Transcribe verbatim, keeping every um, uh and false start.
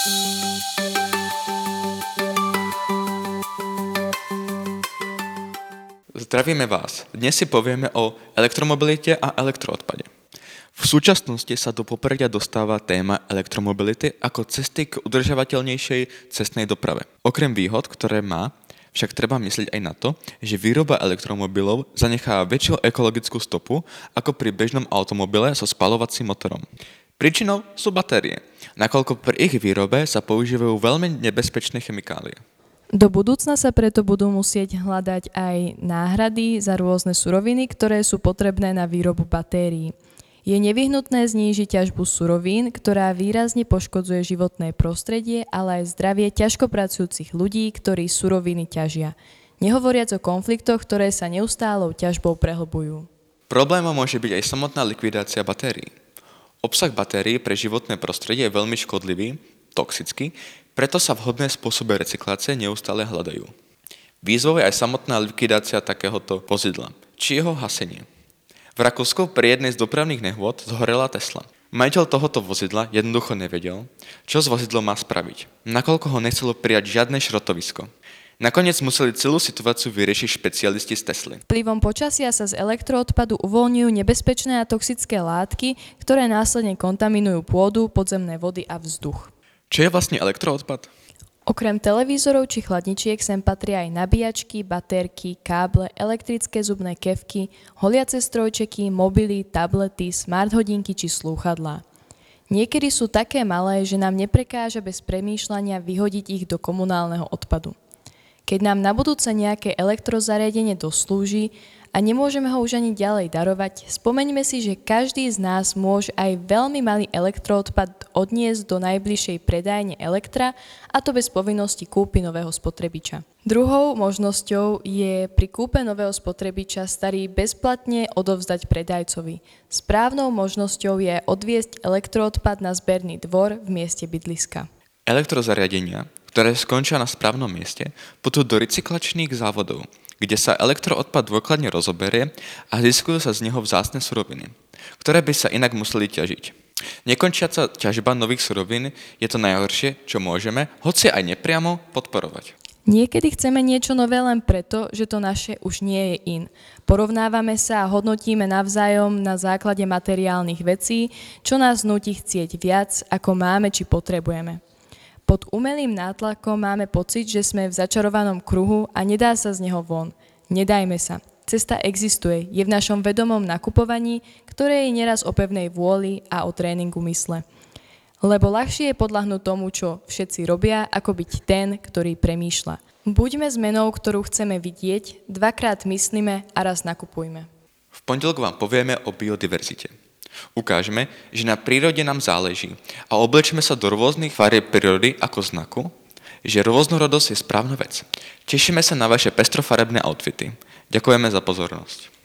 Zdravíme vás. Dnes si povieme o elektromobilite a elektroodpade. V súčasnosti sa do popredia dostáva téma elektromobility ako cesty k udržateľnejšej cestnej doprave. Okrem výhod, ktoré má, však treba myslieť aj na to, že výroba elektromobilov zanecháva väčšiu ekologickú stopu ako pri bežnom automobile so spaľovacím motorom. Príčinou sú batérie, nakoľko pri ich výrobe sa používajú veľmi nebezpečné chemikálie. Do budúcna sa preto budú musieť hľadať aj náhrady za rôzne suroviny, ktoré sú potrebné na výrobu batérií. Je nevyhnutné znížiť ťažbu surovín, ktorá výrazne poškodzuje životné prostredie, ale aj zdravie ťažko pracujúcich ľudí, ktorí suroviny ťažia. Nehovoriac o konfliktoch, ktoré sa neustálou ťažbou prehlbujú. Problémom môže byť aj samotná likvidácia batérií. Obsah batérií pre životné prostredie je veľmi škodlivý, toxický, preto sa vhodné spôsoby recyklácie neustále hľadajú. Výzvou je aj samotná likvidácia takéhoto vozidla, či jeho hasenie. V Rakúsku pri jednej z dopravných nehôd zhorela Tesla. Majiteľ tohoto vozidla jednoducho nevedel, čo s vozidlom má spraviť, nakoľko ho nechcelo prijať žiadne šrotovisko. Nakoniec museli celú situáciu vyriešiť špecialisti z Tesly. Vplyvom počasia sa z elektroodpadu uvoľňujú nebezpečné a toxické látky, ktoré následne kontaminujú pôdu, podzemné vody a vzduch. Čo je vlastne elektroodpad? Okrem televízorov či chladničiek sem patria aj nabíjačky, batérky, káble, elektrické zubné kefky, holiace strojčeky, mobily, tablety, smart hodinky či slúchadlá. Niekedy sú také malé, že nám neprekáža bez premýšľania vyhodiť ich do komunálneho odpadu. Keď nám na budúce nejaké elektrozariadenie doslúži a nemôžeme ho už ani ďalej darovať, spomeňme si, že každý z nás môže aj veľmi malý elektroodpad odniesť do najbližšej predajne Elektra, a to bez povinnosti kúpy nového spotrebiča. Druhou možnosťou je pri kúpe nového spotrebiča starý bezplatne odovzdať predajcovi. Správnou možnosťou je odviesť elektroodpad na zberný dvor v mieste bydliska. Elektrozariadenia, ktoré skončia na správnom mieste, putujú do recyklačných závodov, kde sa elektroodpad dôkladne rozoberie a ziskujú sa z neho vzácne suroviny, ktoré by sa inak museli ťažiť. Nekončiaca ťažba nových surovín je to najhoršie, čo môžeme, hoci aj nepriamo, podporovať. Niekedy chceme niečo nové len preto, že to naše už nie je in. Porovnávame sa a hodnotíme navzájom na základe materiálnych vecí, čo nás núti chcieť viac, ako máme či potrebujeme. Pod umelým nátlakom máme pocit, že sme v začarovanom kruhu a nedá sa z neho von. Nedajme sa. Cesta existuje, je v našom vedomom nakupovaní, ktoré je neraz o pevnej vôli a o tréningu mysle. Lebo ľahšie je podľahnúť tomu, čo všetci robia, ako byť ten, ktorý premýšľa. Buďme zmenou, ktorú chceme vidieť, dvakrát myslíme a raz nakupujme. V pondelok vám povieme o biodiverzite. Ukážeme, že na prírode nám záleží a oblečme sa do rôznych farieb prírody ako znaku, že rôznorodosť je správna vec. Tešíme sa na vaše pestrofarebné outfity. Ďakujeme za pozornosť.